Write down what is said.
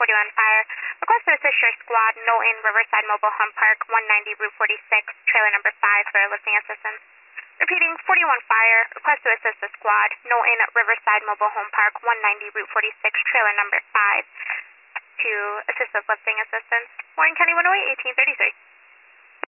41 Fire. Request to assist your squad, Knowlton, Riverside Mobile Home Park, 190 Route 46, trailer number 5 for lifting assistance. Repeating, 41 Fire. Request to assist the squad, Knowlton, Riverside Mobile Home Park, 190 Route 46, trailer number 5 to assist with lifting assistance. Warren County 108, 1833.